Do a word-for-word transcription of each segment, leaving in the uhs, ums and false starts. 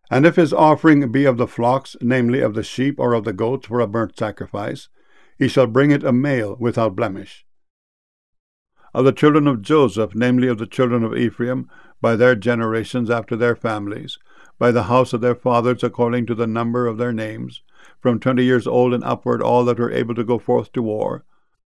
And if his offering be of the flocks, namely of the sheep or of the goats for a burnt sacrifice, he shall bring it a male without blemish. Of the children of Joseph, namely of the children of Ephraim, by their generations after their families, by the house of their fathers according to the number of their names, from twenty years old and upward, all that were able to go forth to war.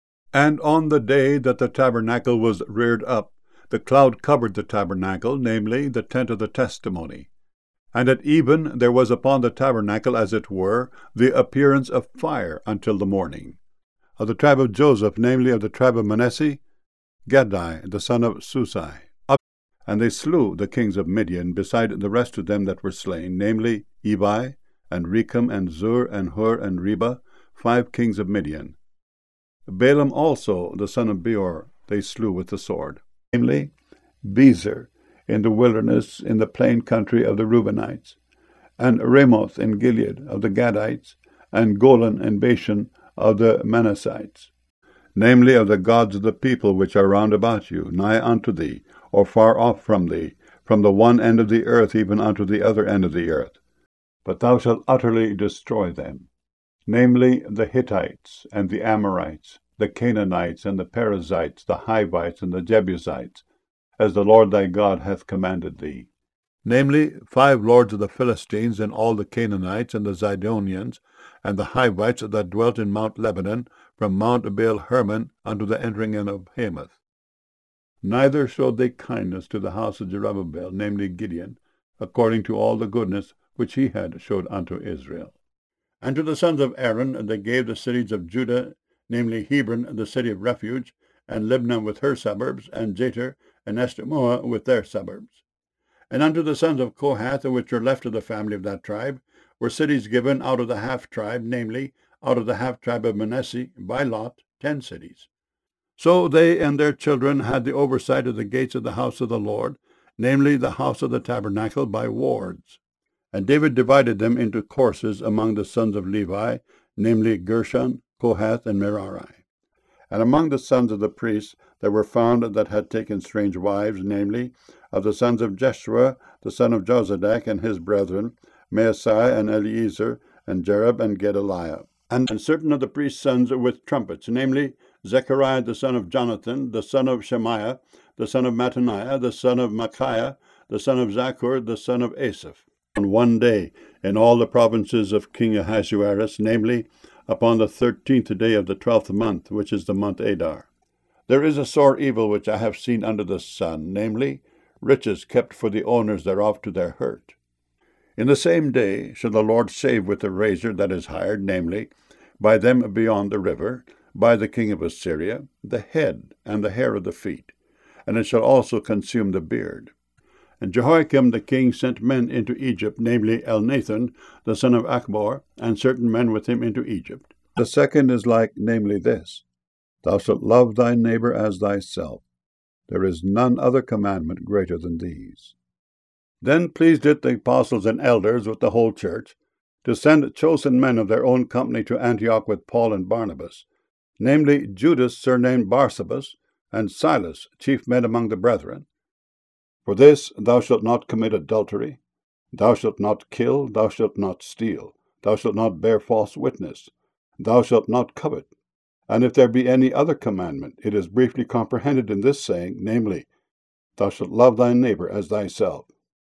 And on the day that the tabernacle was reared up, the cloud covered the tabernacle, namely the tent of the testimony. And at even there was upon the tabernacle, as it were, the appearance of fire until the morning. Of the tribe of Joseph, namely of the tribe of Manasseh, Gadai, the son of Susai. And they slew the kings of Midian, beside the rest of them that were slain, namely Ebi, and Rechem, and Zur, and Hur, and Reba, five kings of Midian. Balaam also, the son of Beor, they slew with the sword, namely Bezer, in the wilderness, in the plain country of the Reubenites, and Ramoth in Gilead of the Gadites, and Golan and Bashan of the Manassites, namely of the gods of the people which are round about you, nigh unto thee, or far off from thee, from the one end of the earth even unto the other end of the earth. But thou shalt utterly destroy them, namely the Hittites, and the Amorites, the Canaanites, and the Perizzites, the Hivites, and the Jebusites, as the Lord thy God hath commanded thee. Namely, five lords of the Philistines, and all the Canaanites, and the Zidonians, and the Hivites that dwelt in Mount Lebanon, from Mount Baal Hermon unto the entering in of Hamath. Neither showed they kindness to the house of Jerubbaal, namely Gideon, according to all the goodness which he had showed unto Israel. And to the sons of Aaron they gave the cities of Judah, namely Hebron, the city of refuge, and Libnah with her suburbs, and Jatir, and Eshtemoa with their suburbs. And unto the sons of Kohath, which were left of the family of that tribe, were cities given out of the half-tribe, namely, out of the half-tribe of Manasseh, by lot, ten cities. So they and their children had the oversight of the gates of the house of the Lord, namely the house of the tabernacle, by wards. And David divided them into courses among the sons of Levi, namely Gershon, Kohath, and Merari. And among the sons of the priests there were found that had taken strange wives, namely, of the sons of Jeshua, the son of Jozadak, and his brethren, Maasai, and Eliezer, and Jerub, and Gedaliah. And, and certain of the priest's sons with trumpets, namely, Zechariah the son of Jonathan, the son of Shemaiah, the son of Mattaniah, the son of Micaiah, the son of Zachor, the son of Asaph. On one day in all the provinces of King Ahasuerus, namely, upon the thirteenth day of the twelfth month, which is the month Adar. There is a sore evil which I have seen under the sun, namely, riches kept for the owners thereof to their hurt. In the same day shall the Lord shave with the razor that is hired, namely, by them beyond the river, by the king of Assyria, the head and the hair of the feet, and it shall also consume the beard. And Jehoiakim the king sent men into Egypt, namely Elnathan, the son of Achbor, and certain men with him into Egypt. The second is like, namely this, Thou shalt love thy neighbor as thyself. There is none other commandment greater than these. Then pleased it the apostles and elders with the whole church to send chosen men of their own company to Antioch with Paul and Barnabas, namely Judas surnamed Barsabas, and Silas, chief men among the brethren. For this, thou shalt not commit adultery, thou shalt not kill, thou shalt not steal, thou shalt not bear false witness, thou shalt not covet. And if there be any other commandment, it is briefly comprehended in this saying, namely, Thou shalt love thy neighbor as thyself.